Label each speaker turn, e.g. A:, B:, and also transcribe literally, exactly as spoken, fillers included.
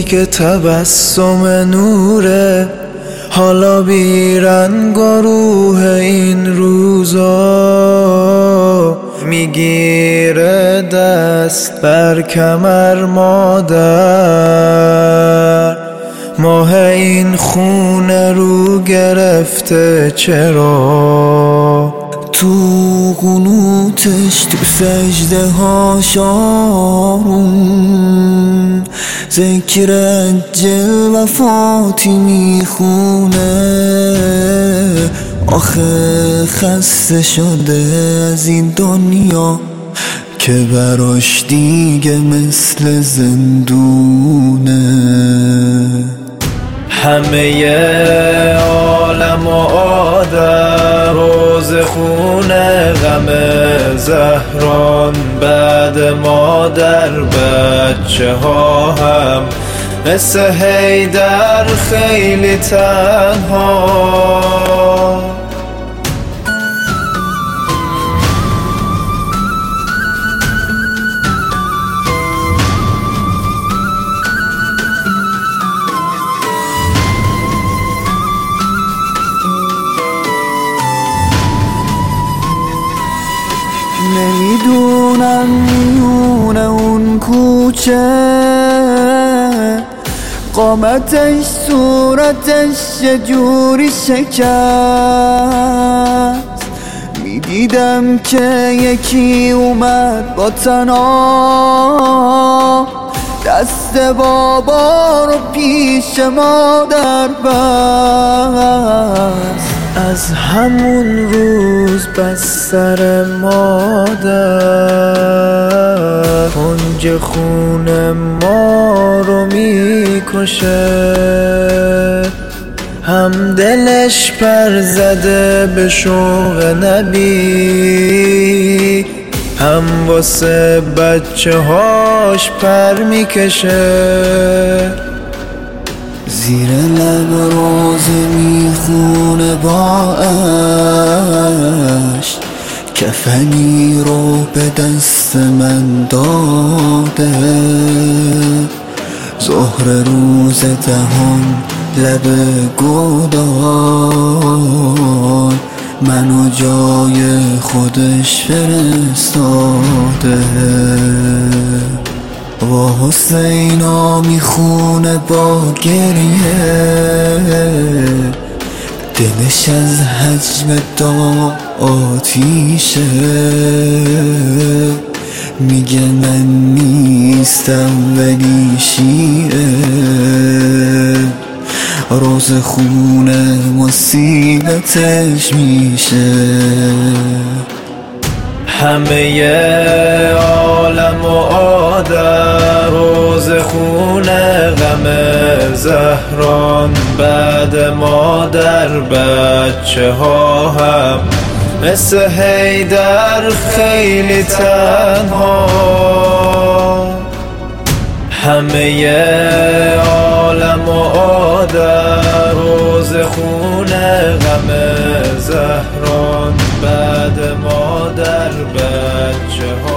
A: که تبسم نوره، حالا بیرنگ و روح این روزا، میگیره دست بر کمر مادر. ماه این خونه رو گرفته چرا؟ تو قنوتش تو سجده ها شارون، ذکر اجل وفاتی میخونه. آخه خسته شده از این دنیا که براش دیگه مثل زندونه. همه عالم و آدم روز خونه غم زهران، بعد مادر بچه ها هم مثل حیدر خیلی تنها. نمیدونم میونه اون کوچه، قامتش صورتش یه جوری شکست. میدیدم که یکی اومد با تنها، دست بابا رو پیش مادر بست. از همون روز بستر مادر کنج خون ما رو میکشه. هم دلش پر زده به شوق نبی، هم واسه بچه هاش پر میکشه. زیر لب روزه میخونه با عشق، کفنی رو به دست من داده. ظهر روز دهم لب گودال، منو جای خودش فرستاده. و حسینا میخونه با گریه، دلش از حجم دا آتیشه. میگه من نیستم ولی شیعه، روز خونه مصیبتش میشه. همه عالم و آدم روز خونه غم زهران، بعد مادر بچه ها هم مثل حیدر خیلی تنها. همه عالم و آدم روز خونه غم زهران، بعد مادر بچه ها